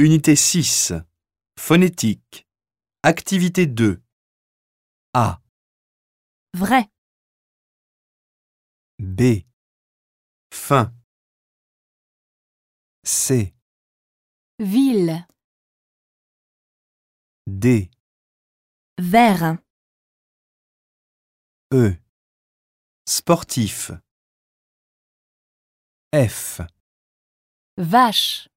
Unité 6. Phonétique. Activité 2. A. Vrai, B, Fin. C, ville, D, vert, E, Sportif. F, vache.